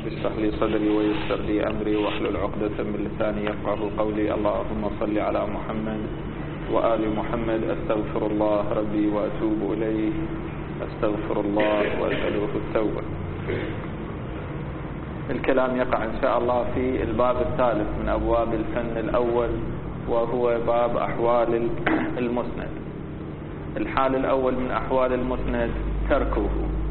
رب اشرح لي صدري ويسر لي أمري واحلل عقدة من لساني يفقه قولي. اللهم صل على محمد وآل محمد. أستغفر الله ربي وأتوب إليه، أستغفر الله وأسأله التوبة. الكلام يقع إن شاء الله في الباب الثالث من أبواب الفن الأول، وهو باب أحوال المسند. الحال الأول من أحوال المسند تركه.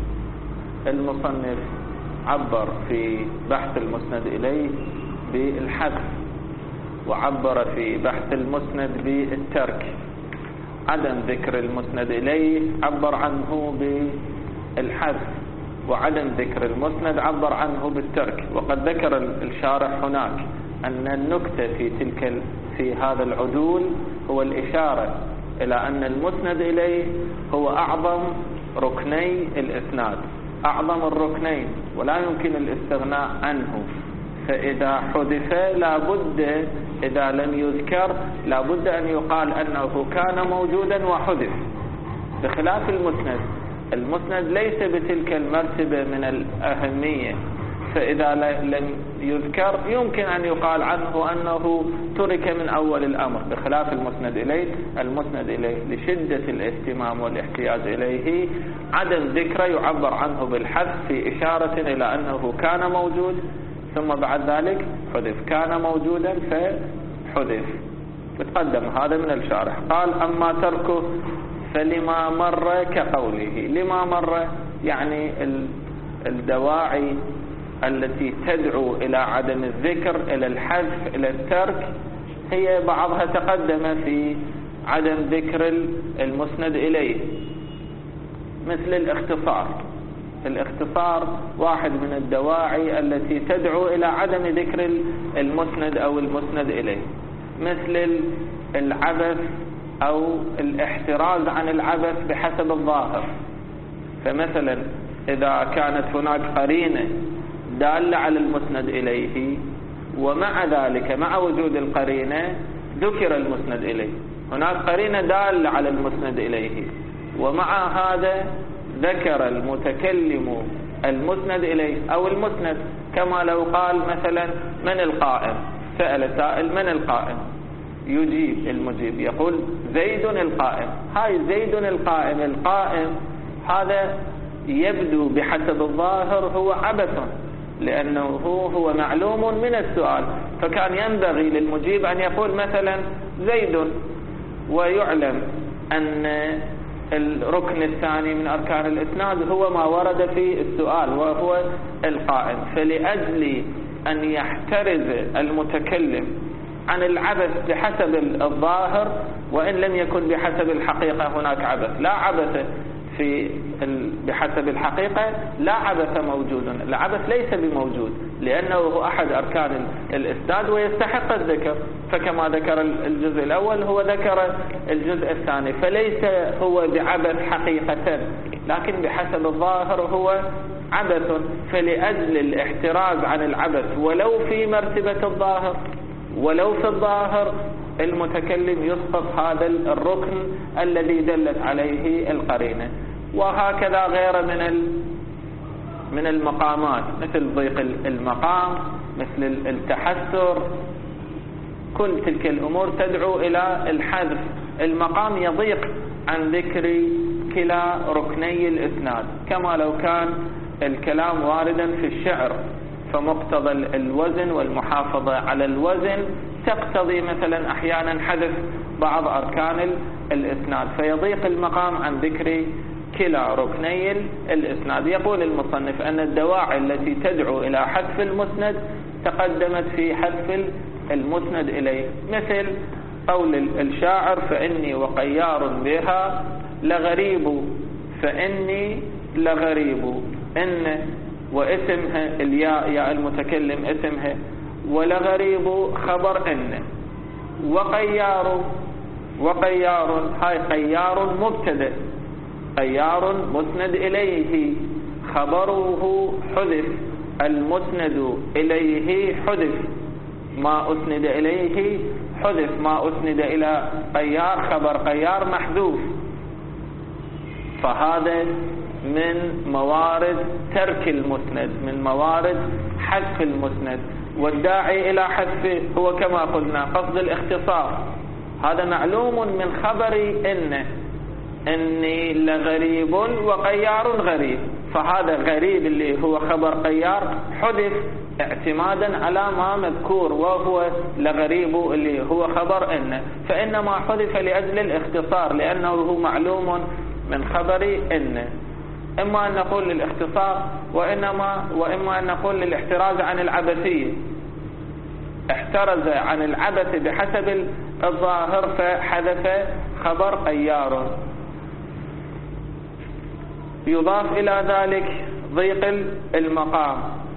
المصنف عبر في بحث المسند إليه بالحذف، وعبر في بحث المسند بالترك. عدم ذكر المسند إليه عبر عنه بالحذف، وعدم ذكر المسند عبر عنه بالترك. وقد ذكر الشارح هناك أن النكتة في هذا العدول هو الإشارة إلى أن المسند إليه هو أعظم ركني الإسناد، أعظم الركنين، ولا يمكن الاستغناء عنه. فإذا حذف لابد، إذا لم يذكر لابد أن يقال أنه كان موجودا وحذف، بخلاف المسند. المسند ليس بتلك المرتبة من الأهمية، فإذا لم يذكر يمكن أن يقال عنه أنه ترك من أول الأمر، بخلاف المسند إليه. المسند إليه لشدة الاهتمام والاحتياج إليه عدم ذكره يعبر عنه بالحذف، في إشارة إلى أنه كان موجود ثم بعد ذلك حذف، كان موجودا فحذف. تقدم هذا من الشارح. قال: أما تركه فلما مر كقوله. لما مر يعني الدواعي التي تدعو إلى عدم الذكر، إلى الحذف، إلى الترك، هي بعضها تقدم في عدم ذكر المسند إليه، مثل الاختصار. الاختصار واحد من الدواعي التي تدعو إلى عدم ذكر المسند أو المسند إليه، مثل العبث أو الاحتراز عن العبث بحسب الظاهر. فمثلا إذا كانت هناك قرينة دالة على المسند إليه، ومع ذلك مع وجود القرينة ذكر المسند إليه، هناك قرينة دالة على المسند إليه، ومع هذا ذكر المتكلم المسند إليه أو المسند، كما لو قال مثلا: من القائم؟ سأل سائل: من القائم؟ يجيب المجيب يقول: زيد القائم. هاي زيد القائم، القائم هذا يبدو بحسب الظاهر هو عبث، لأنه هو معلوم من السؤال، فكان ينبغي للمجيب أن يقول مثلا زيد، ويعلم أن الركن الثاني من أركان الإسناد هو ما ورد في السؤال وهو القائم. فلأجل أن يحترز المتكلم عن العبث بحسب الظاهر، وإن لم يكن بحسب الحقيقة هناك عبث، لا عبث بحسب الحقيقة، لا عبث موجود، العبث ليس بموجود، لأنه هو أحد أركان الإسناد ويستحق الذكر. فكما ذكر الجزء الأول هو ذكر الجزء الثاني، فليس هو بعبث حقيقة، لكن بحسب الظاهر هو عبث. فلأجل الاحتراز عن العبث ولو في مرتبة الظاهر، ولو في الظاهر، المتكلم يسقط هذا الركن الذي دلت عليه القرينة. وهكذا غير من المقامات، مثل ضيق المقام، مثل التحسر، كل تلك الأمور تدعو إلى الحذف. المقام يضيق عن ذكر كلا ركني الإسناد، كما لو كان الكلام واردا في الشعر، فمقتضى الوزن والمحافظة على الوزن تقتضي مثلا أحيانا حذف بعض أركان الإسناد، فيضيق المقام عن ذكر كلا ركني الإسناد. يقول المصنف أن الدواعي التي تدعو إلى حذف المسند تقدمت في حذف المسند إليه، مثل قول الشاعر: فإني وقيار بها لغريب. فإني لغريب، إن واسمها الياء، ياء المتكلم اسمها، ولغريب خبر إن. وقيار هاي قيار مبتدأ، قيار مسند إليه، خبره حذف، المسند إليه حذف، ما أسند إليه حذف، ما أسند إلى قيار خبر قيار محذوف. فهذا من موارد ترك المسند، من موارد حذف المسند، والداعي إلى حذفه هو كما قلنا قصد الاختصار. هذا معلوم من خبري إني لغريب وقيار غريب، فهذا غريب اللي هو خبر قيار حذف اعتمادا على ما مذكور وهو لغريب اللي هو خبر إن، فإنما حذف لأجل الاختصار لأنه هو معلوم من خبري إن. إما أن نقول للاختصار وإما أن نقول للاحتراز عن العبثية، احترز عن العبث بحسب الظاهر فحذف خبر قيار. يضاف إلى ذلك ضيق المقام.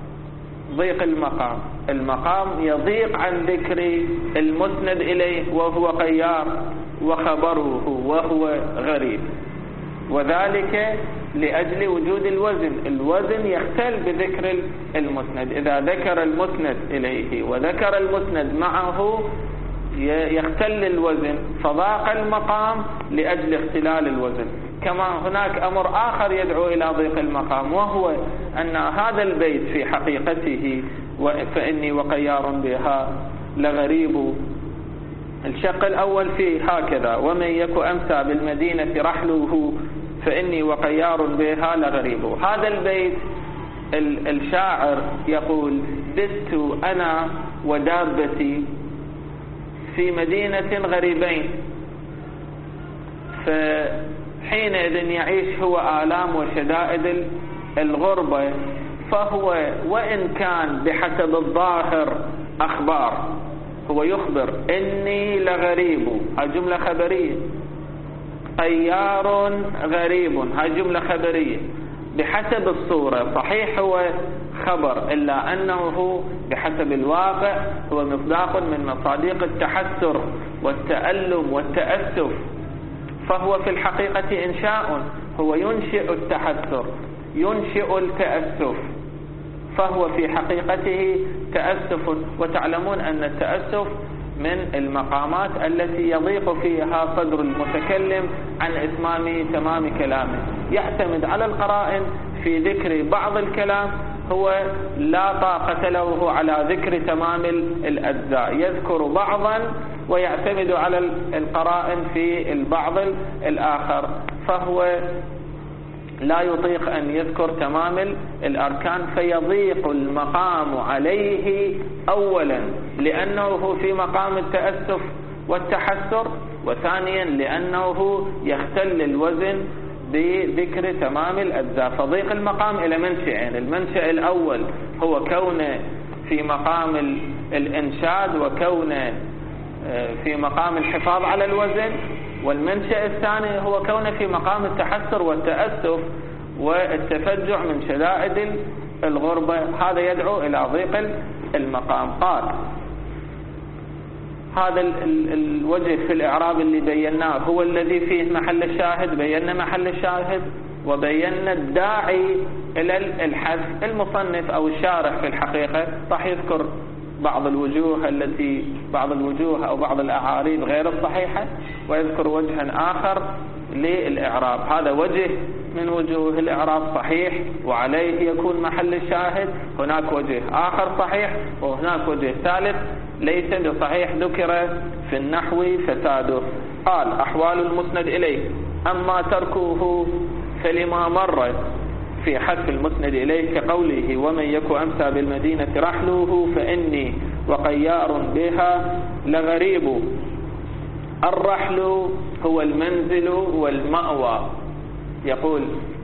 المقام يضيق عن ذكر المسند إليه وهو قيار وخبره وهو غريب، وذلك لأجل وجود الوزن يختل بذكر المسند. إذا ذكر المسند إليه وذكر المسند معه يختل الوزن، فضاق المقام لأجل اختلال الوزن. كما هناك أمر آخر يدعو إلى ضيق المقام، وهو أن هذا البيت في حقيقته فإني وقيار بها لغريب. الشق الأول فيه هكذا: ومن يك أمسى بالمدينة رحله فإني وقيار بها لغريب. هذا البيت الشاعر يقول: بت أنا ودابتي في مدينة غريبين، فحينئذ يعيش هو آلام وشدائد الغربة، فهو وإن كان بحسب الظاهر أخبار، هو يخبر إني لغريب، هاي جملة خبرية، قيار غريب، هاي جملة خبرية بحسب الصورة، صحيح هو خبر، إلا أنه بحسب الواقع هو مصداق من مصادق التحسر والتألم والتأسف، فهو في الحقيقة إنشاء، هو ينشئ التحسر ينشئ التأسف، فهو في حقيقته تأسف. وتعلمون أن التأسف من المقامات التي يضيق فيها صدر المتكلم عن إتمام تمام كلامه، يعتمد على القرائن في ذكر بعض الكلام، هو لا طاقة له على ذكر تمام الأجزاء، يذكر بعضا ويعتمد على القرائن في البعض الآخر، فهو لا يطيق أن يذكر تمام الأركان، فيضيق المقام عليه أولا لأنه في مقام التأسف والتحسر، وثانيا لأنه يختل الوزن بذكر تمام الأجزاء. فضيق المقام إلى منشئين: المنشأ الأول هو كونه في مقام الإنشاد وكونه في مقام الحفاظ على الوزن، والمنشأ الثاني هو كونه في مقام التحسر والتأسف والتفجع من شدائد الغربة، هذا يدعو إلى ضيق المقام. قال: هذا الوجه في الإعراب اللي بيناه هو الذي فيه محل الشاهد، بينا محل الشاهد وبينا الداعي إلى الحذف. المصنف أو الشارح في الحقيقة راح يذكر بعض الوجوه أو بعض الأعاريب غير الصحيحة، ويذكر وجها آخر للإعراب. هذا وجه من وجوه الإعراب صحيح وعليه يكون محل الشاهد، هناك وجه آخر صحيح وهناك وجه ثالث ليس بصحيح ذكر في النحو فساده. قال: أحوال المسند إليه: أما تركه فلما مر في حذف المسند إليه كقوله: ومن يك أمسى بالمدينة رحله فإني وقيار بها لغريب. الرحل هو المنزل والمأوى، يقول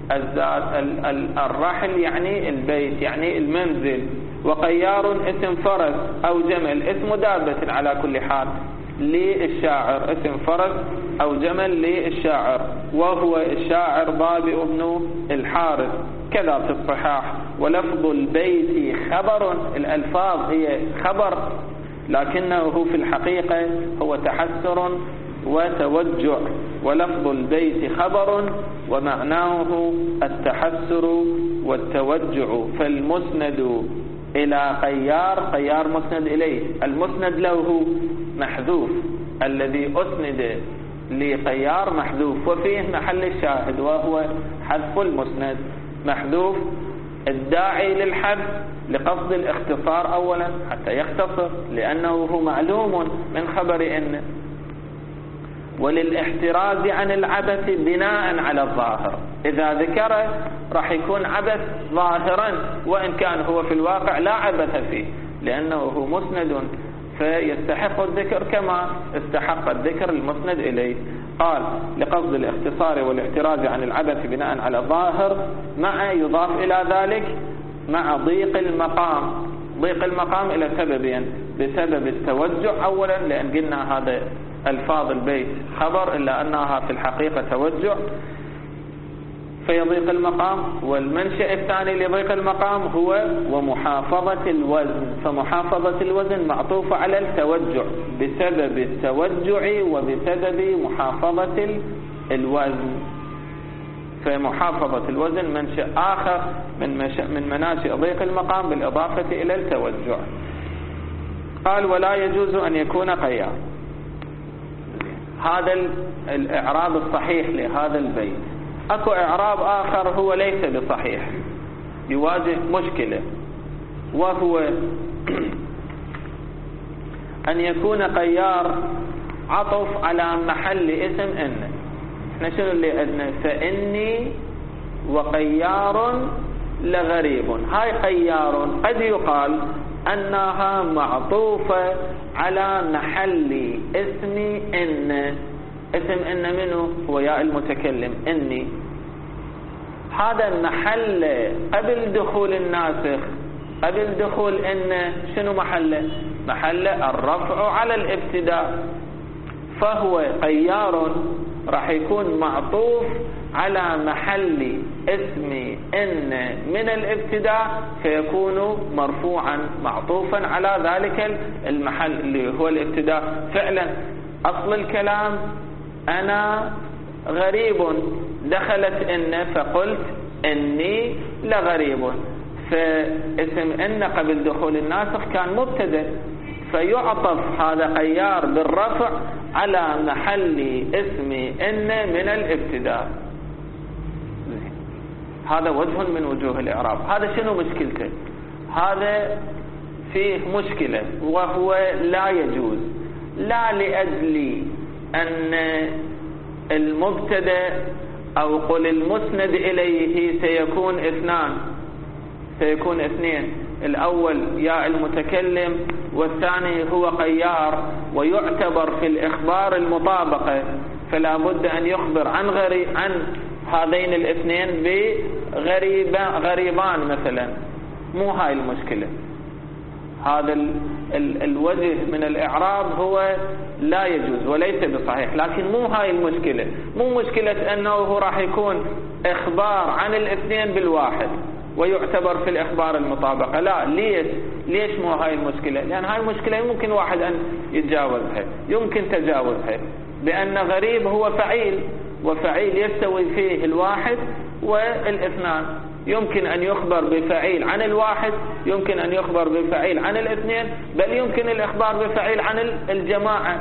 الرحل يعني البيت يعني المنزل، وقيار اسم فرس أو جمل، اسم دابة على كل حال للشاعر، اسم فرس أو جمل للشاعر، وهو الشاعر ضابئ بن الحارث كذا في الصحاح. ولفظ البيت خبر، الألفاظ هي خبر لكنه في الحقيقة هو تحسر وتوجع، ولفظ البيت خبر ومعناه التحسر والتوجع. فالمسند إلى قيار مسند إليه، المسند له محذوف، الذي أسند لقيار محذوف، وفيه محل الشاهد وهو حذف المسند محذوف، الداعي للحذف لقصد الاختصار أولا حتى يختصر لأنه هو معلوم من خبر إن، وللاحتراز عن العبث بناء على الظاهر. إذا ذكره راح يكون عبث ظاهرا وإن كان هو في الواقع لا عبث فيه، لأنه هو مسند فيستحق الذكر كما استحق الذكر المسند إليه. قال لقصد الاختصار والاحتراز عن العبث بناء على الظاهر، مع يضاف إلى ذلك مع ضيق المقام. ضيق المقام إلى سببين: بسبب التوجع أولا، لأن قلنا هذا الفاظ البيت خبر إلا أنها في الحقيقة توجع فيضيق المقام، والمنشأ الثاني لضيق المقام هو ومحافظة الوزن، فمحافظة الوزن معطوفة على التوجع بسبب التوجع وبسبب محافظة الوزن، فمحافظة الوزن منشأ آخر من مناشئ ضيق المقام بالإضافة إلى التوجع. قال ولا يجوز أن يكون قيام. هذا الإعراب الصحيح لهذا البيت. أكو إعراب آخر هو ليس بصحيح، يواجه مشكلة، وهو أن يكون قيار عطف على محل اسم إن. احنا شنو اللي عندنا؟ فإني وقيار لغريب. هاي قيار قد يقال أنها معطوفة على محل اسم إن. اسم إن منه هو ياء المتكلم إني. هذا المحل قبل دخول الناسخ، قبل دخول إن شنو محله؟ محل الرفع على الابتداء، فهو قيار راح يكون معطوف على محل اسم إن من الابتداء، فيكون مرفوعا معطوفا على ذلك المحل اللي هو الابتداء. فعلا أصل الكلام أنا غريب، دخلت إن فقلت إني لغريب، فاسم إن قبل دخول الناسخ كان مبتدأ، فيعطف هذا قيار بالرفع على محل اسم إن من الابتداء. هذا وجه من وجوه الإعراب. هذا شنو مشكلته؟ هذا فيه مشكلة، وهو لا يجوز، لا لأجل أن المبتدأ أو قل المسند إليه سيكون اثنين، الأول ياء المتكلم والثاني هو قيار، ويعتبر في الإخبار المطابقة، فلا بد أن يخبر عن هذين الاثنين بغريبان مثلا. مو هاي المشكلة. هذا الوجه من الإعراب هو لا يجوز وليس بصحيح، لكن مو هاي المشكلة. مو مشكلة أنه راح يكون إخبار عن الاثنين بالواحد ويعتبر في الإخبار المطابقة. لا، ليش مو هاي المشكلة؟ لأن هاي المشكلة يمكن واحد أن يتجاوزها، يمكن تجاوزها، بأن غريب هو فعيل، وفعيل يستوي فيه الواحد والاثنان. يمكن أن يخبر بفعيل عن الواحد، يمكن أن يخبر بفعيل عن الاثنين، بل يمكن الإخبار بفعيل عن الجماعة.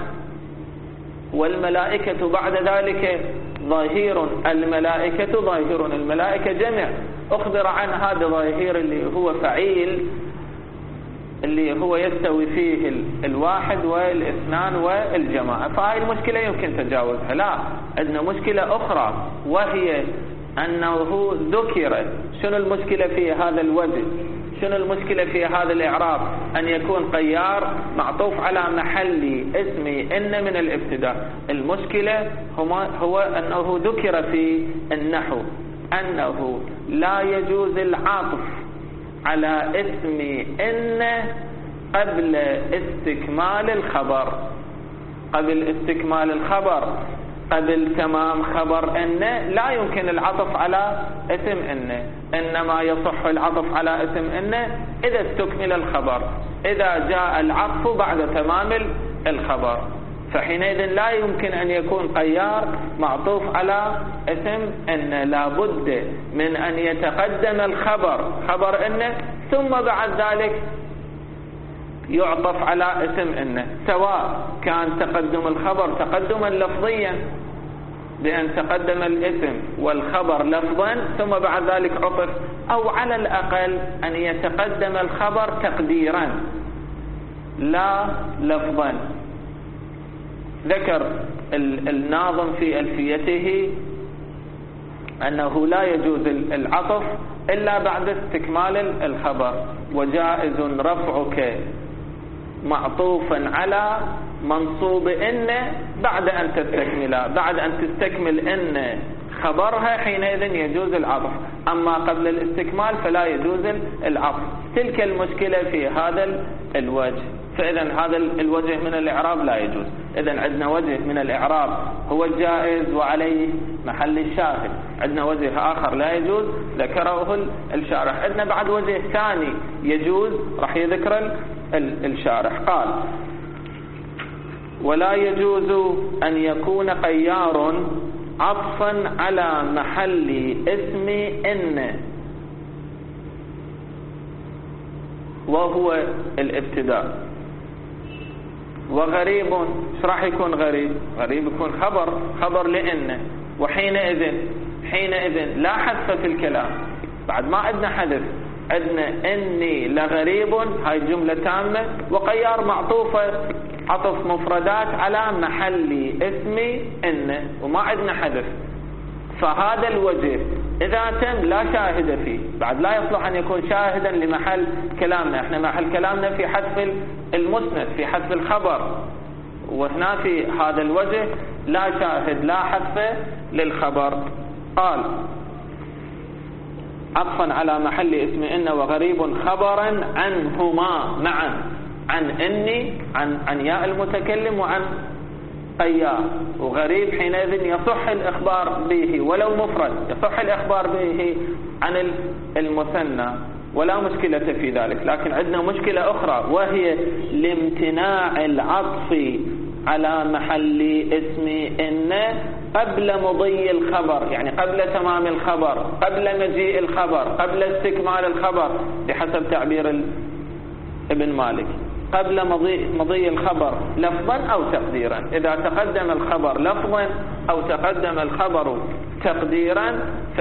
والملائكة بعد ذلك ظاهير، الملائكة ظاهر، الملائكة جمع أخبر عن هذا ظاهير اللي هو فعيل، اللي هو يستوي فيه الواحد والاثنان والجماعة. فهذه المشكلة يمكن تجاوزها. لا، عندنا مشكلة أخرى، وهي أنه ذكر. شنو المشكلة في هذا الوجه؟ شنو المشكلة في هذا الإعراب؟ أن يكون قيار معطوف على محل اسم إن من الابتداء. المشكلة هو أنه ذكر في النحو أنه لا يجوز العطف على اسم إن قبل استكمال الخبر، قبل استكمال الخبر، قبل تمام خبر إن لا يمكن العطف على اسم إن، إنما يصح العطف على اسم إن إذا استكمل الخبر، إذا جاء العطف بعد تمام الخبر، فحينئذ لا يمكن أن يكون قيار معطوف على اسم إن. لا بد من أن يتقدم الخبر، خبر إن، ثم بعد ذلك يعطف على اسم إن، سواء كان تقدم الخبر تقدما لفظيا بأن تقدم الاسم والخبر لفظا ثم بعد ذلك عطف، أو على الأقل أن يتقدم الخبر تقديرا لا لفظا. ذكر الناظم في ألفيته أنه لا يجوز العطف إلا بعد استكمال الخبر، وجائز رفعك معطوفا على منصوب إن بعد أن تستكملها، بعد أن تستكمل إن خبرها حينئذ يجوز العطف، أما قبل الاستكمال فلا يجوز العطف. تلك المشكلة في هذا الوجه، فإذا هذا الوجه من الإعراب لا يجوز. إذا عندنا وجه من الإعراب هو الجائز وعليه محل الشاهد، عندنا وجه آخر لا يجوز ذكره الشارح، عندنا بعد وجه ثاني يجوز راح يذكر الشارح. قال: ولا يجوز أن يكون قيار عطفا على محل اسم إن وهو الابتداء. وغريب، ايش راح يكون غريب؟ غريب يكون خبر لإن، وحينئذ لا حذف في الكلام، بعد ما عندنا حذف، عندنا إني لغريب، هاي الجملة تامة، وقيار معطوفة عطف مفردات على محل اسم إن، وما عندنا حذف. فهذا الوجه إذا تم لا شاهد فيه، بعد لا يصلح أن يكون شاهدا لمحل كلامنا. احنا محل كلامنا في حذف المسند، في حذف الخبر، وهنا في هذا الوجه لا شاهد لا حذف للخبر. قال: عطفا على محل اسم إن وغريب خبرا عنهما معا، عن إني، عن ياء المتكلم، وعن قيار. وغريب حينئذ يصح الإخبار به ولو مفرد، يصح الإخبار به عن المثنى ولا مشكلة في ذلك. لكن عندنا مشكلة أخرى، وهي لامتناع العطف على محل اسم إن قبل مضي الخبر، يعني قبل تمام الخبر، قبل مجيء الخبر، قبل استكمال الخبر، بحسب تعبير ابن مالك، قبل مضي الخبر لفظا أو تقديرا. إذا تقدم الخبر لفظا أو تقدم الخبر تقديرا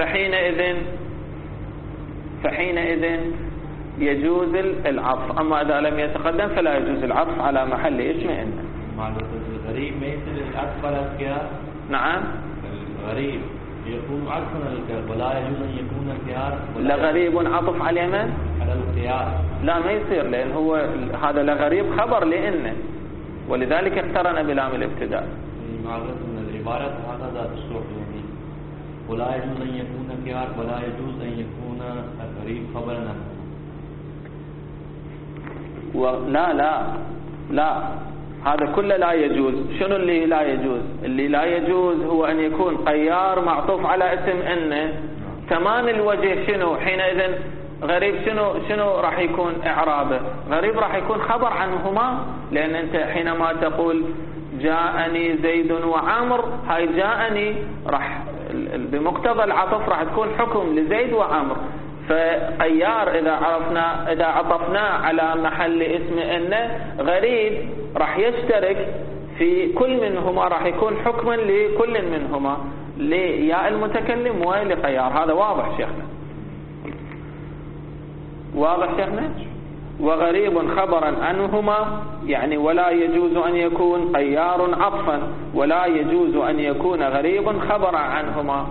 فحينئذ يجوز العطف، أما إذا لم يتقدم فلا يجوز العطف على محل اسم إن. الغريب ما يصير العطف على الخيار؟ نعم، الغريب يكون عطفا على الخيار، ولا يجوز أن يكون الخيار لغريب عطف على من؟ على الخيار. لا، ما يصير، لأن هو هذا لغريب خبر لإن، ولذلك اقترن بلام الابتداء. معلومة من العبارة هذا تصلح يعني، ولا يجوز أن يكون الخيار ولا يجوز أن يكون الغريب خبرا عنه. لا هذا كله لا يجوز. شنو اللي لا يجوز؟ اللي لا يجوز هو أن يكون قيار معطوف على اسم إن. تمام الوجه شنو حينئذ؟ غريب شنو راح يكون إعرابه؟ غريب راح يكون خبر عنهما، لأن أنت حينما تقول جاءني زيد وعمر، هاي جاءني راح بمقتضى العطف راح تكون حكم لزيد وعمر. فقيار إذا عطفنا على محل اسم إن، غريب راح يشترك في كل منهما، راح يكون حكما لكل منهما، لياء المتكلم ولقيار. هذا واضح شيخنا؟ واضح شيخنا؟ وغريب خبرا عنهما، يعني ولا يجوز أن يكون قيار عطفا، ولا يجوز أن يكون غريب خبرا عنهما،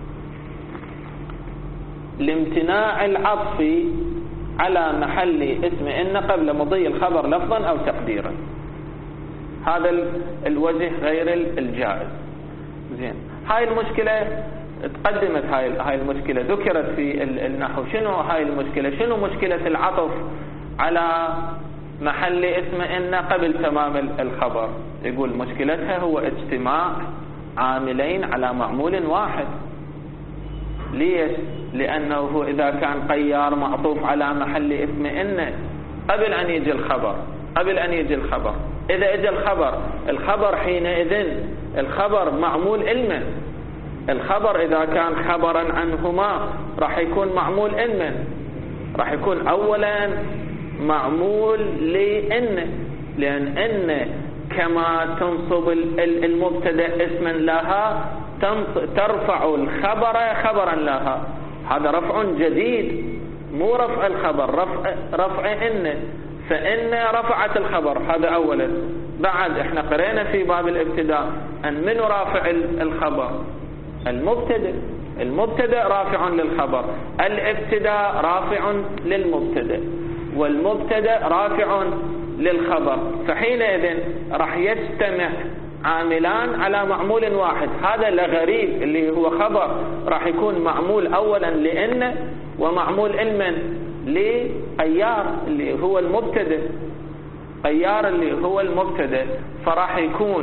لامتناع العطف على محل اسم إن قبل مضي الخبر لفظا أو تقديرا. هذا الوجه غير الجائز. زين، هاي المشكلة تقدمت، هاي المشكلة ذكرت في النحو. شنو هاي المشكلة؟ شنو مشكلة العطف على محل اسم إن قبل تمام الخبر؟ يقول مشكلتها هو اجتماع عاملين على معمول واحد. ليش؟ لأنه إذا كان قيار معطوف على محل اسم إن قبل أن يجي الخبر، إذا اجى الخبر حينئذ الخبر معمول علما. الخبر إذا كان خبرا عنهما راح يكون معمول علما، راح يكون أولا معمول لإن، لأن إن كما تنصب المبتدأ اسما لها ترفع الخبر خبرا لها. هذا رفع جديد مو رفع الخبر، رفع إن، فإن رفعت الخبر. هذا أولا. بعد احنا قرينا في باب الابتداء أن من رافع الخبر؟ المبتدأ رافع للخبر، الابتداء رافع للمبتدأ، والمبتدأ رافع للخبر. فحينئذ راح يجتمع عاملان على معمول واحد. هذا لغريب اللي هو خبر راح يكون معمول أولا لإن، ومعمول إلمن لقيار اللي هو المبتدأ، قيار اللي هو المبتدأ. فراح يكون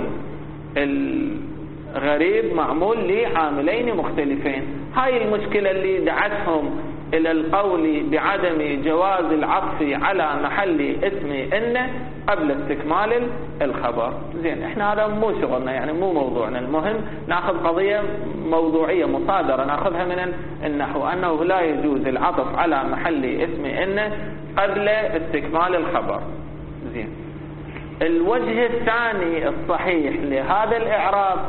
الغريب معمول لعاملين مختلفين. هاي المشكلة اللي دعتهم إلى القول بعدم جواز العطف على محل اسم إن قبل استكمال الخبر. زين، احنا هذا مو شغلنا، يعني مو موضوعنا. المهم ناخذ قضية موضوعية مصادرة ناخذها من النحو، أنه لا يجوز العطف على محل اسم إن قبل استكمال الخبر. زين، الوجه الثاني الصحيح لهذا الإعراب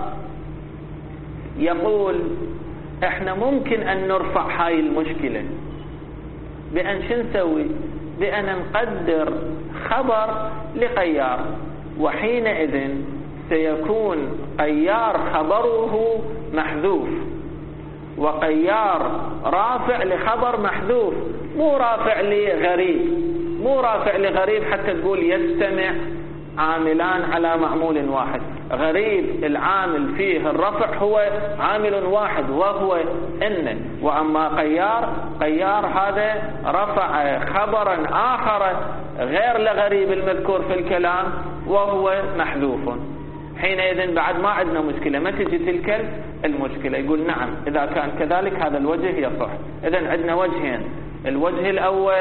يقول احنا ممكن أن نرفع هاي المشكلة بأن شو نسوي؟ بأن نقدر خبر لقيار، وحينئذ سيكون قيار خبره محذوف، وقيار رافع لخبر محذوف، مو رافع لغريب، مو رافع لغريب حتى تقول يجتمع عاملان على معمول واحد. غريب العامل فيه الرفع هو عامل واحد وهو إن، وأما قيار هذا رفع خبرا آخر غير لغريب المذكور في الكلام وهو محذوف. حينئذ بعد ما عندنا مشكلة، ما تجي تلك المشكلة. يقول نعم إذا كان كذلك هذا الوجه يصح. إذن عندنا وجهين، الوجه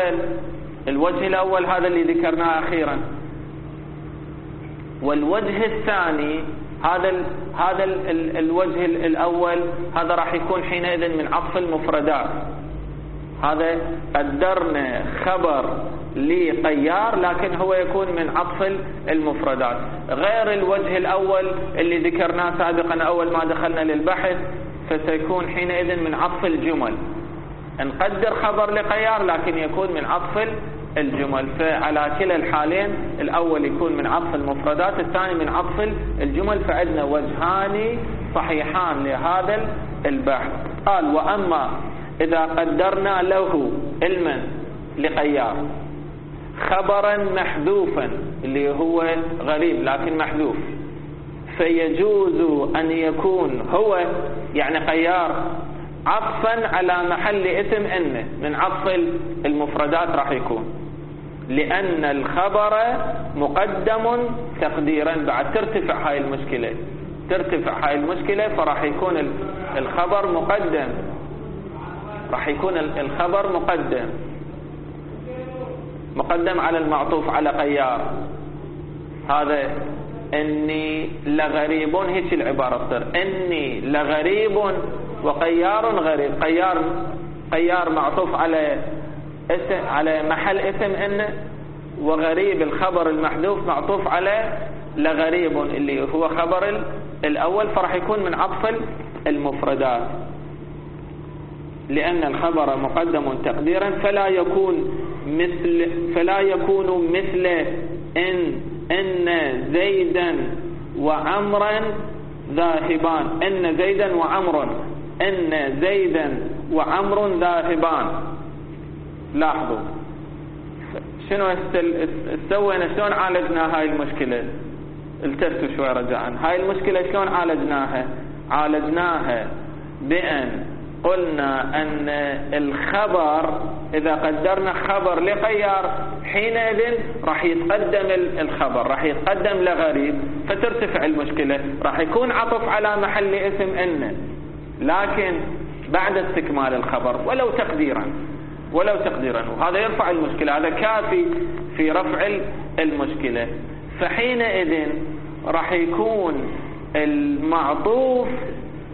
الأول هذا اللي ذكرناه أخيرا، والوجه الثاني هذا الوجه الأول هذا راح يكون حينئذ من عطف المفردات. هذا قدرنا خبر لقيار لكن هو يكون من عطف المفردات، غير الوجه الأول اللي ذكرناه سابقا أول ما دخلنا للبحث، فسيكون حينئذ من عطف الجمل. نقدر خبر لقيار لكن يكون من عطف الجمل. فعلى كلا الحالين الأول يكون من عطف المفردات، الثاني من عطف الجمل. فعندنا وجهان صحيحان لهذا البحث. قال وأما إذا قدرنا له علما لقيار خبرا محذوفا اللي هو غريب لكن محذوف، فيجوز أن يكون هو يعني قيار عطفا على محل اسم إن، من عطف المفردات راح يكون، لأن الخبر مقدم تقديرا. بعد ترتفع هاي المشكلة فراح يكون الخبر مقدم، راح يكون الخبر مقدم على المعطوف على قيار. هذا إني لغريب، هيك العبارة تصير إني لغريب وقيار غريب. قيار معطوف على محل اسم إن، وغريب الخبر المحذوف معطوف على لغريب اللي هو خبر الأول، فرح يكون من عطف المفردات، لأن الخبر مقدم تقديرا فلا يكون مثل إن زيدا وعمرا ذاهبان. إن زيدا وعمر ذاهبان. لاحظوا شنو سوينا، شلون عالجنا هاي المشكلة. التفتوا شوي رجاء. هاي المشكلة شلون عالجناها بأن قلنا أن الخبر إذا قدرنا خبر لقيار حينئذ راح يتقدم الخبر، راح يتقدم لغريب، فترتفع المشكلة. راح يكون عطف على محل اسم إن لكن بعد استكمال الخبر ولو تقديرا، وهذا يرفع المشكلة. هذا كافي في رفع المشكلة. فحينئذ راح يكون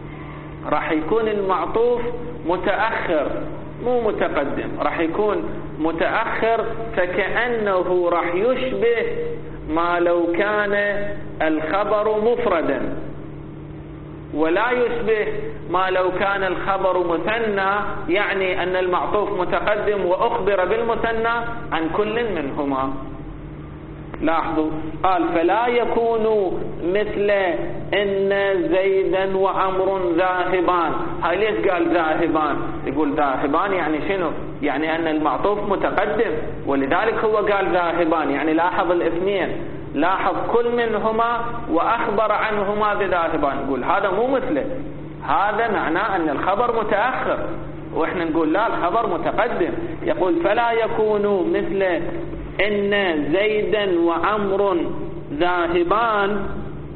المعطوف متأخر مو متقدم. راح يكون متأخر فكأنه راح يشبه ما لو كان الخبر مفردا، ولا يشبه ما لو كان الخبر مثنى، يعني أن المعطوف متقدم وأخبر بالمثنى عن كل منهما. لاحظوا قال فلا يكون مثل إن زيدا وعمر ذاهبان. هاي ليش قال ذاهبان؟ يقول ذاهبان يعني شنو؟ يعني أن المعطوف متقدم، ولذلك هو قال ذاهبان. يعني لاحظ الاثنين، لاحظ كل منهما وأخبر عنهما بذاهبان. يقول هذا مو مثله، هذا معناه أن الخبر متأخر، وإحنا نقول لا الخبر متقدم. يقول فلا يكون مثل إن زيدا وعمر ذاهبان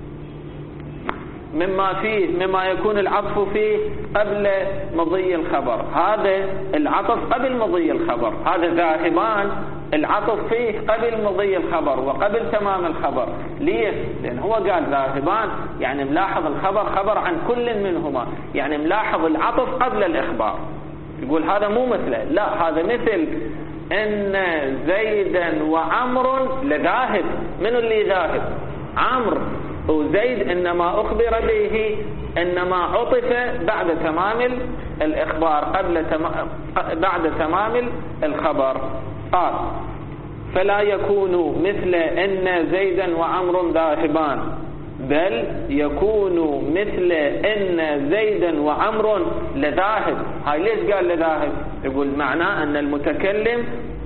مما يكون العطف فيه قبل مضي الخبر. هذا العطف قبل مضي الخبر، هذا ذاهبان العطف فيه قبل مضي الخبر وقبل تمام الخبر. ليش؟ لأن هو قال ذاهبان يعني ملاحظ الخبر خبر عن كل منهما، يعني ملاحظ العطف قبل الإخبار. يقول هذا مو مثله، لا هذا مثل إن زيدا وعمر لذاهب. من اللي ذاهب؟ عمرو. وزيد إنما أخبر به، إنما عطف بعد تمام الإخبار بعد تمام الخبر. قال فلا يكون مثل إن زيدا وعمر ذاهبان، بل يكون مثل إن زيدا وعمر لذاهب. هاي ليش قال لذاهب؟ يقول معناه أن المتكلم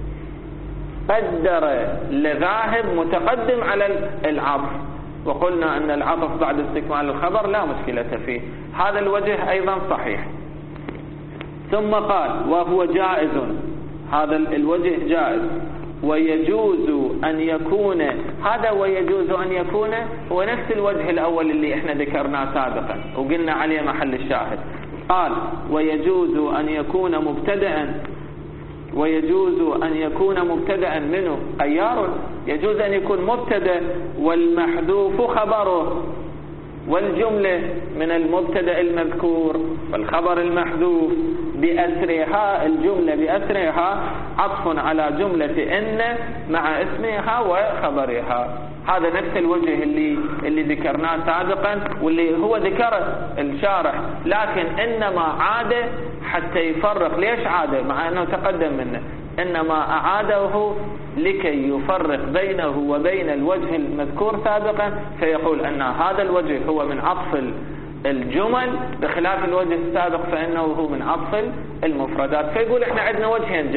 قدر لذاهب متقدم على العطف، وقلنا أن العطف بعد استكمال الخبر لا مشكلة فيه. هذا الوجه أيضا صحيح. ثم قال وهو جائز، هذا الوجه جائز. ويجوز أن يكون، هذا ويجوز أن يكون هو نفس الوجه الأول اللي احنا ذكرناه سابقا وقلنا عليه محل الشاهد. قال ويجوز أن يكون مبتدأ، ويجوز أن يكون مبتدأ منه خيار. يجوز أن يكون مبتدأ والمحذوف خبره، والجملة من المبتدأ المذكور والخبر المحذوف بأسرها، الجملة بأسرها عطف على جملة إن مع اسمها وخبرها. هذا نفس الوجه اللي ذكرناه سابقا واللي هو ذكره الشارح، لكن إنما عاد حتى يفرق. ليش عاد مع أنه تقدم منه؟ إنما أعاده لكي يفرق بينه وبين الوجه المذكور سابقا، فيقول أن هذا الوجه هو من عطف الجمل بخلاف الوجه السابق فإنه هو من عطف المفردات. فيقول إحنا عندنا وجهين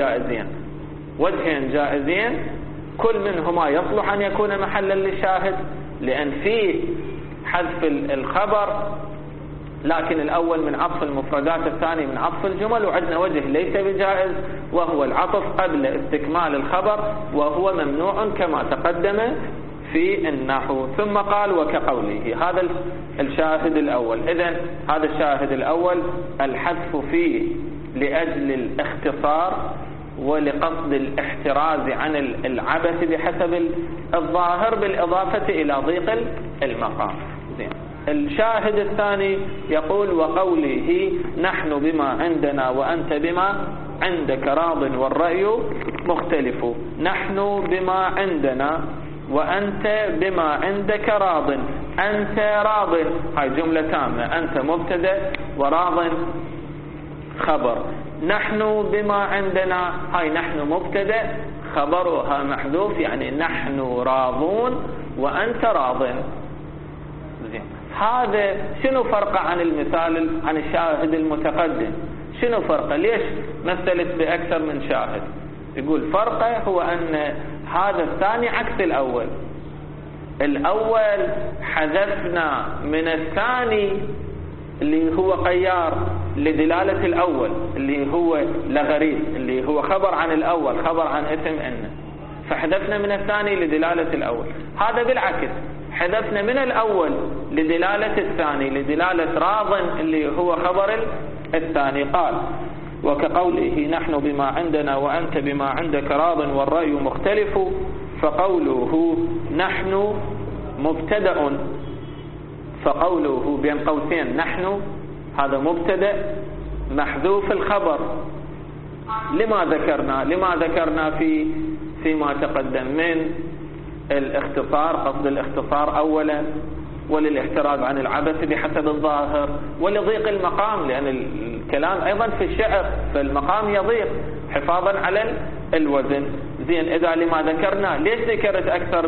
جائزين، كل منهما يصلح أن يكون محلا للشاهد لأن فيه حذف الخبر، لكن الأول من عطف المفردات، الثاني من عطف الجمل. وعندنا وجه ليس بجائز وهو العطف قبل استكمال الخبر، وهو ممنوع كما تقدم في النحو. ثم قال وكقوله، هذا الشاهد الأول. إذن هذا الشاهد الأول الحذف فيه لأجل الاختصار ولقصد الاحتراز عن العبث بحسب الظاهر بالإضافة إلى ضيق المقام. زين. الشاهد الثاني يقول وقوله نحن بما عندنا وأنت بما عندك راض والرأي مختلف. نحن بما عندنا وأنت بما عندك راض. أنت راض، هاي جملة تامة، أنت مبتدأ وراض خبر. نحن بما عندنا، هاي نحن مبتدأ خبرها محذوف، يعني نحن راضون وأنت راض. زين. هذا شنو فرقه عن المثال عن الشاهد المتقدم؟ شنو فرقه؟ ليش مثلت بأكثر من شاهد؟ يقول فرقه هو أن هذا الثاني عكس الأول. الأول حذفنا من الثاني اللي هو قيار لدلالة الأول اللي هو لغريب، اللي هو خبر عن الأول، خبر عن اسم إن، فحذفنا من الثاني لدلالة الأول. هذا بالعكس، حذفنا من الأول لدلالة الثاني، لدلالة راض اللي هو خبر الثاني. قال وكقوله نحن بما عندنا وأنت بما عندك راض والرأي مختلف. فقوله نحن مبتدأ، فقوله بين قوسين نحن هذا مبتدأ محذوف الخبر، لما ذكرنا فيما تقدم من الاختصار، قصد الاختصار أولا، وللاحتراز عن العبث بحسب الظاهر، ولضيق المقام، لأن الكلام أيضا في الشعر فالمقام يضيق حفاظا على الوزن. زين، إذا لما ذكرنا ليش ذكرت أكثر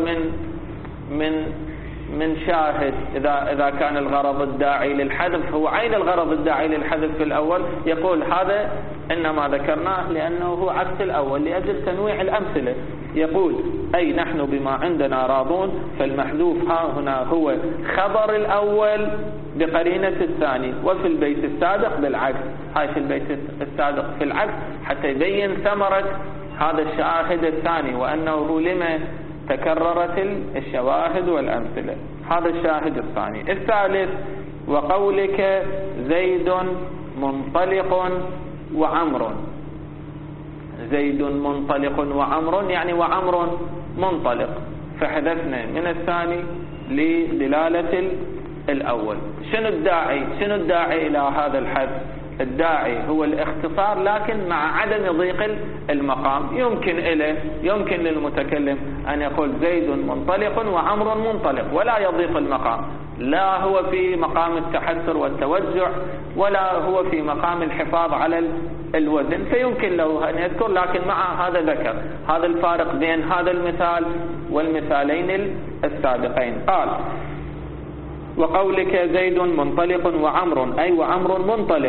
من شاهد؟ إذا كان الغرض الداعي للحذف هو عين الغرض الداعي للحذف في الأول، يقول هذا إنما ذكرناه لأنه هو عكس الأول لأجل تنويع الأمثلة. يقول أي نحن بما عندنا راضون، فالمحذوف ها هنا هو خبر الأول بقرينة الثاني، وفي البيت السابق بالعكس. هاي في البيت السابق في العكس حتى يبين ثمرة هذا الشاهد الثاني، وأنه لما تكررت الشواهد والأمثلة. هذا الشاهد الثاني. الثالث وقولك زيد منطلق وعمر. زيد منطلق وعمر يعني وعمر منطلق، فحذفنا من الثاني لدلالة الأول. شنو الداعي إلى هذا الحذف؟ الداعي هو الاختصار لكن مع عدم ضيق المقام. يمكن للمتكلم أن يقول زيد منطلق وعمر منطلق ولا يضيق المقام، لا هو في مقام التحسر والتوجع ولا هو في مقام الحفاظ على الوزن، فيمكن له أن يذكر، لكن مع هذا ذكر. هذا الفارق بين هذا المثال والمثالين السابقين. قال وقولك زيد منطلق وعمر أي وعمر منطلق،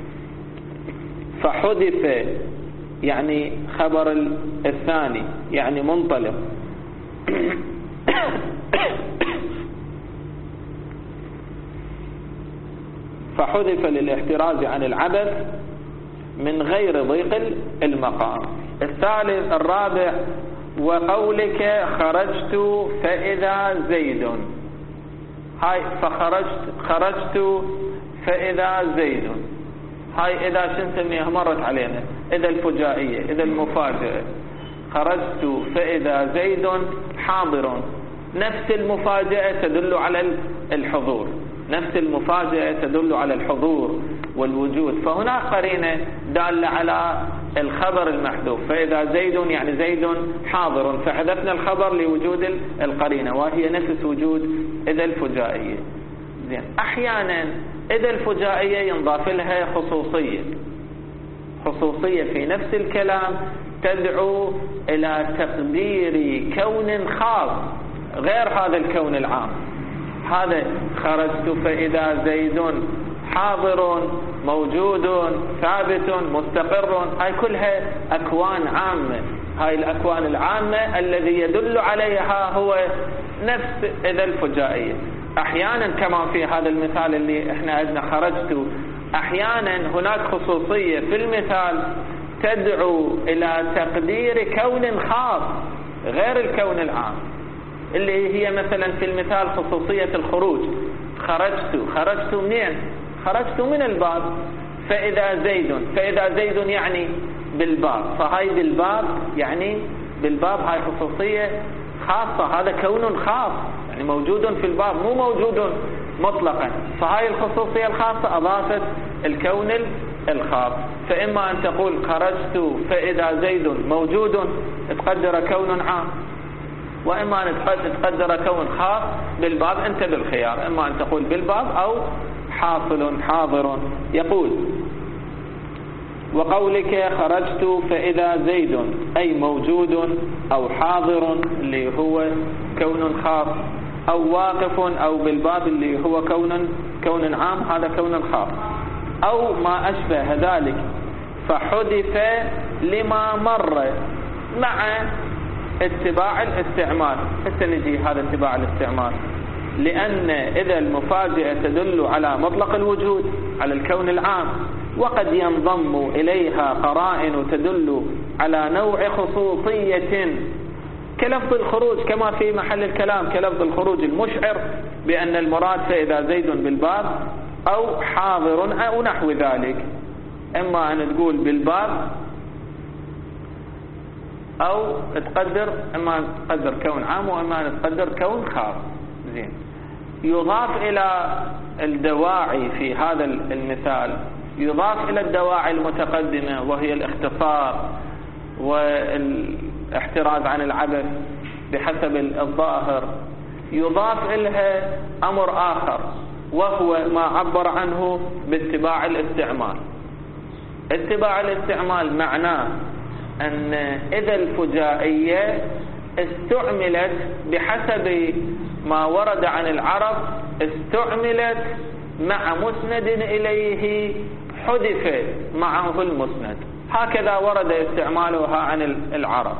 فحذف يعني خبر الثاني يعني منطلق فحذف للاحتراز عن العبث من غير ضيق المقام. الثالث الرابع وقولك خرجت فإذا زيد. هاي خرجت فإذا زيد، هاي إذا شنسميها مرت علينا، إذا الفجائية، إذا المفاجأة. خرجت فإذا زيد حاضر، نفس المفاجأة تدل على الحضور، نفس المفاجأة تدل على الحضور والوجود، فهنا قرينة دالة على الخبر المحذوف. فإذا زيد يعني زيد حاضر، فحذفنا الخبر لوجود القرينة وهي نفس وجود إذا الفجائية. زين، أحيانا إذا الفجائية ينضاف لها خصوصية في نفس الكلام تدعو إلى تقدير كون خاص غير هذا الكون العام. هذا خرجت فإذا زيد حاضر موجود ثابت مستقر، هاي كلها أكوان عامة. هاي الأكوان العامة الذي يدل عليها هو نفس إذا الفجائية. أحيانا كما في هذا المثال اللي احنا عندنا خرجت، أحيانا هناك خصوصية في المثال تدعو إلى تقدير كون خاص غير الكون العام، اللي هي مثلا في المثال خصوصية الخروج. خرجت منين؟ خرجت من الباب. فإذا زيد يعني بالباب، فهاي بالباب يعني بالباب، هاي خصوصية خاصة، هذا كون خاص يعني موجود في الباب مو موجود مطلقا، فهاي الخصوصية الخاصة أضافت الكون الخاص. فإما أن تقول خرجت فإذا زيد موجود تقدر كون عام، وإما أن تقدر كون خاص بالباب، أنت بالخيار، إما أن تقول بالباب أو حاصل حاضر. يقول وقولك خرجت فإذا زيد أي موجود أو حاضر اللي هو كون خاص، أو واقف أو بالباب اللي هو كون عام، هذا كون خاص، أو ما أشبه ذلك. فحذف لما مر مع اتباع الاستعمال. نجي هذا اتباع الاستعمال، لأن إذا المفاجأة تدل على مطلق الوجود على الكون العام، وقد ينضم إليها قرائن تدل على نوع خصوصية كلفظ الخروج كما في محل الكلام، كلفظ الخروج المشعر بأن المراد فإذا زيد بالباب أو حاضر أو نحو ذلك. إما أن تقول بالباب أو إما أن تقدر كون عام وإما أن تقدر كون خاص. زين، يضاف إلى الدواعي في هذا المثال يضاف إلى الدواعي المتقدمة وهي الاختصار والاحتراز عن العبث بحسب الظاهر، يضاف إليها أمر آخر وهو ما عبر عنه باتباع الاستعمال. اتباع الاستعمال معناه أن إذا الفجائية استعملت بحسب ما ورد عن العرب، استعملت مع مسند إليه حذف معه المسند، هكذا ورد استعمالها عن العرب.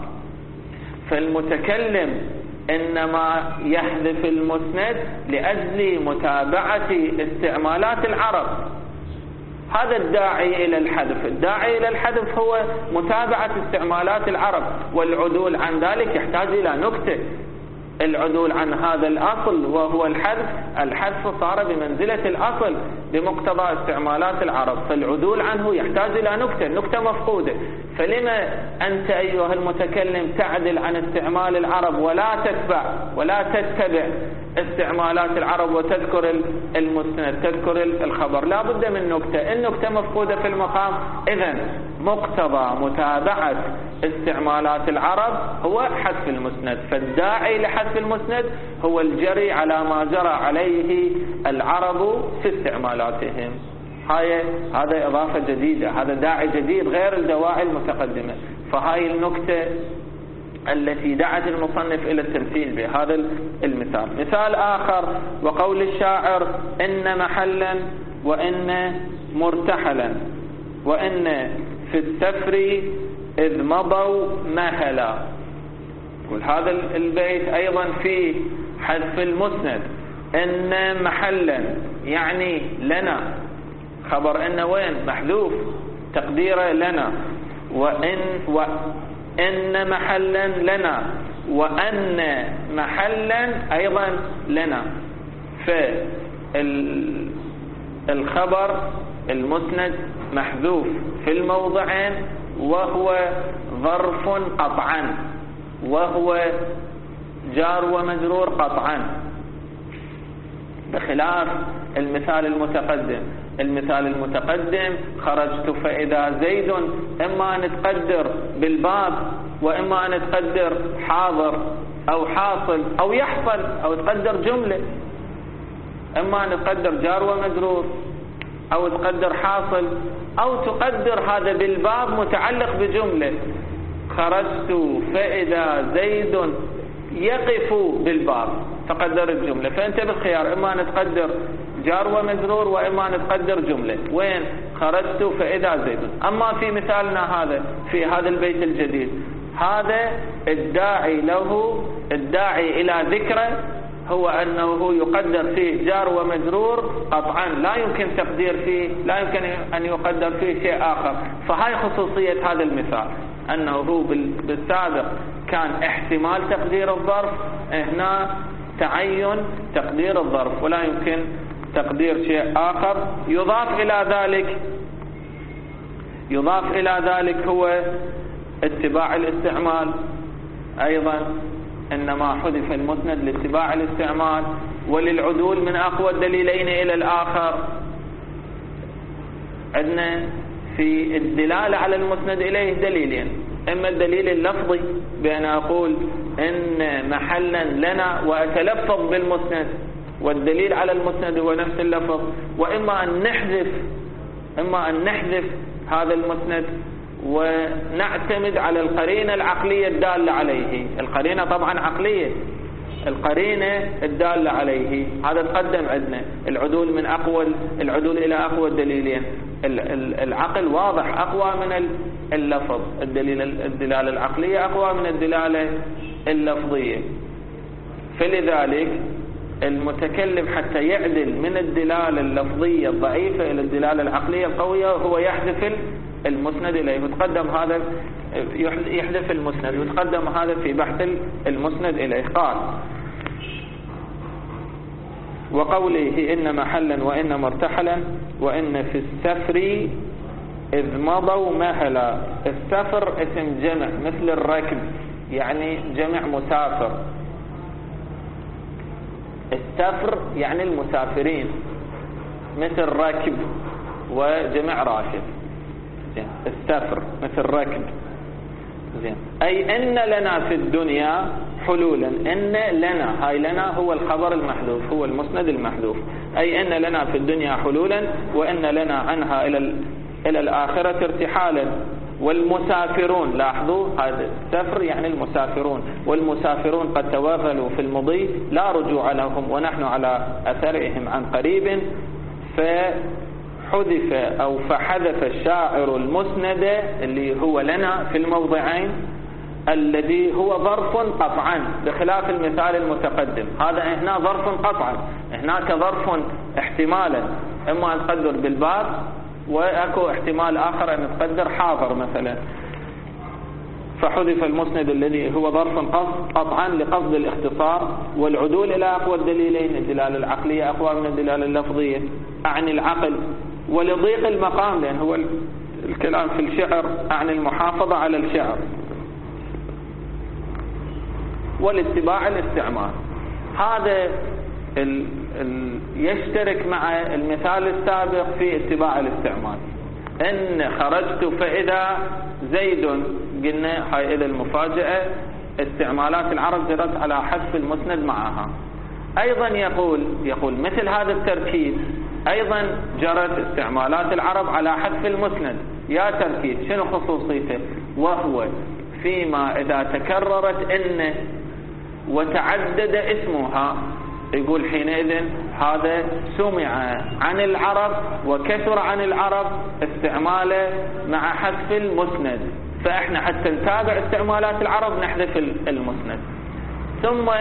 فالمتكلم إنما يحذف المسند لأجل متابعة استعمالات العرب، هذا الداعي إلى الحذف. الداعي إلى الحذف هو متابعة استعمالات العرب، والعدول عن ذلك يحتاج إلى نكتة. العدول عن هذا الأصل وهو الحذف صار بمنزلة الأصل بمقتضى استعمالات العرب، فالعدول عنه يحتاج إلى نكتة مفقودة. فلما أنت أيها المتكلم تعدل عن استعمال العرب ولا تتبع استعمالات العرب وتذكر المسند، تذكر الخبر؟ لا بد من نكتة، النكتة مفقودة في المقام. إذن مقتضى متابعة استعمالات العرب هو حذف المسند، فالداعي لحذف المسند هو الجري على ما جرى عليه العرب في استعمالاتهم. هذا إضافة جديدة، هذا داعي جديد غير الدواعي المتقدمة. فهاي النكتة التي دعت المصنف إلى التمثيل بهذا المثال. مثال آخر وقول الشاعر: إن محلا وإن مرتحلا وإن في السفر إذ مضوا مهلا. وهذا البيت أيضا فيه حذف المسند. إن محلا يعني لنا، خبر إن وين محذوف تقديره لنا، وإن محلا لنا، وأن محلا أيضا لنا. فالخبر المسند محذوف في الموضعين وهو ظرف قطعا، وهو جار ومجرور قطعا، بخلاف المثال المتقدم. المثال المتقدم: خرجت فإذا زيد، إما أن تقدر بالباب، وإما أن تقدر حاضر أو حاصل أو يحصل، أو تقدر جملة. إما أن تقدر جار ومجرور، أو تقدر حاصل، أو تقدر هذا بالباب متعلق بجملة: خرجت فإذا زيد يقف بالباب، تقدر الجملة. فأنت بالخيار، إما أن تقدر جار ومجرور، وإما أن تقدر جملة. وين؟ خرجت فإذا زيد. أما في مثالنا هذا، في هذا البيت الجديد، هذا الداعي له، الداعي إلى ذكره هو أنه يقدر فيه جار ومجرور قطعا، لا يمكن تقدير فيه، لا يمكن أن يقدر فيه شيء آخر. فهاي خصوصية هذا المثال، أنه هو بالسابق كان احتمال تقدير الظرف، هنا تعين تقدير الظرف ولا يمكن تقدير شيء آخر. يضاف إلى ذلك هو اتباع الاستعمال أيضا، إنما حذف المسند لاتباع الاستعمال وللعدول من أقوى الدليلين إلى الآخر. عندنا في الدلالة على المسند إليه دليلين: إما الدليل اللفظي بأن أقول إن محلا لنا وأتلفظ بالمسند، والدليل على المسند هو نفس اللفظ، وإما أن نحذف هذا المسند ونعتمد على القرينة العقلية الدالة عليه. القرينة طبعا عقلية، القرينة الدالة عليه. هذا تقدم عندنا العدول إلى أقوى الدليلين. العقل واضح أقوى من اللفظ، الدلالة العقلية أقوى من الدلالة اللفظية. فلذلك المتكلم حتى يعدل من الدلالة اللفظية الضعيفة إلى الدلالة العقلية القوية هو يحذف المسند إليه، وتقدم هذا يحذف المسند، وتقدم هذا في بحث المسند إليه. قال: وقوله إن محلا وإن مرتحلا وإن في السفر إذ مضوا مهلا. السفر اسم جمع مثل الركب، يعني جمع مسافر. السفر يعني المسافرين، مثل ركب وجمع راشد. زين. السفر مثل ركب. زين. أي إن لنا في الدنيا حلولا. إن لنا، هاي لنا هو الخبر المحذوف، هو المسند المحذوف. أي إن لنا في الدنيا حلولا وإن لنا عنها إلى الآخرة ارتحالا. والمسافرون، لاحظوا هذا السفر يعني المسافرون، والمسافرون قد توغلوا في المضي لا رجوع لهم ونحن على أثرهم عن قريب. فحذف أو فحذف الشاعر المسند اللي هو لنا في الموضعين الذي هو ظرف قطعا بخلاف المثال المتقدم. هذا هنا ظرف قطعا، هناك ظرف احتمالا، إما أن تقدر بالباب وأكو احتمال آخر أن تقدر حاضر مثلا. فحذف المسند الذي هو ظرف قطعا لقصد الاختصار والعدول إلى أقوى الدليلين، الدلالة العقلية أقوى من الدلالة اللفظية عن العقل، ولضيق المقام لأن هو الكلام في الشعر عن المحافظة على الشعر، والاتباع الاستعمال. هذا يشترك مع المثال السابق في اتباع الاستعمال. إن خرجت فإذا زيد، قلنا هاي إذا المفاجأة استعمالات العرب جرت على حذف المسند معها. أيضا يقول مثل هذا التركيب أيضا جرت استعمالات العرب على حذف المسند. يا تركيب شنو خصوصيته؟ وهو فيما إذا تكررت إن وتعدد اسمها، يقول حينئذ هذا سمع عن العرب وكثر عن العرب استعماله مع حذف المسند، فإحنا حتى نتابع استعمالات العرب نحذف المسند. ثم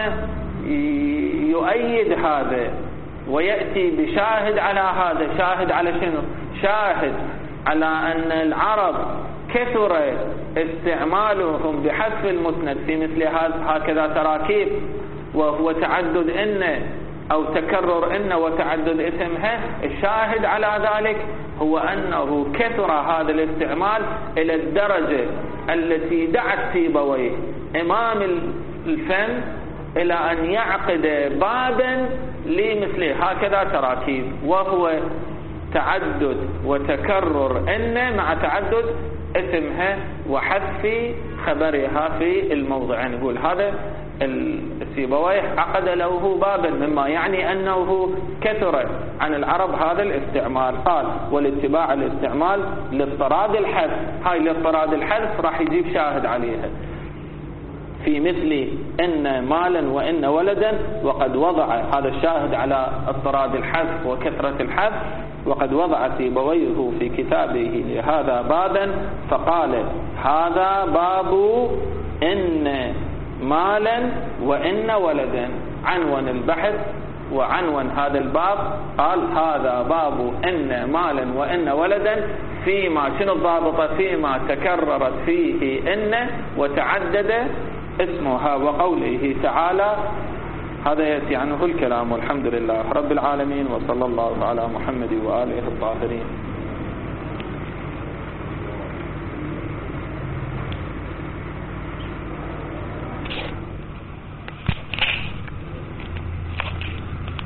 يؤيد هذا ويأتي بشاهد على هذا. شاهد على شنو؟ شاهد على أن العرب كثر استعمالهم بحذف المسند في مثل هكذا تراكيب، وهو تعدد إن أو تكرر إن وتعدد اسمها. الشاهد على ذلك هو أنه كثر هذا الاستعمال إلى الدرجة التي دعت سيبويه إمام الفن إلى أن يعقد بابا لمثل هكذا تراكيب، وهو تعدد وتكرر إن مع تعدد اسمها وحذف خبرها في الموضعين. يقول هذا السيبويه عقد له بابا مما يعني أنه كثر عن العرب هذا الاستعمال. قال والاتباع الاستعمال لاضطراد الحذف. هاي لاضطراد الحذف راح يجيب شاهد عليها في مثل إن مالا وإن ولدا، وقد وضع هذا الشاهد على اضطراد الحذف وكثرة الحذف. وقد وضع سيبويه في كتابه لهذا بابا فقال هذا باب إن مالا وإن ولدا. عنوان البحث وعنوان هذا الباب قال هذا باب إن مالا وإن ولدا فيما شنو الضابطة؟ فيما تكررت فيه إن وتعدد اسمها. وقوله تعالى هذا يأتي عنه الكلام. والحمد لله رب العالمين، وصلى الله على محمد وآله الطاهرين.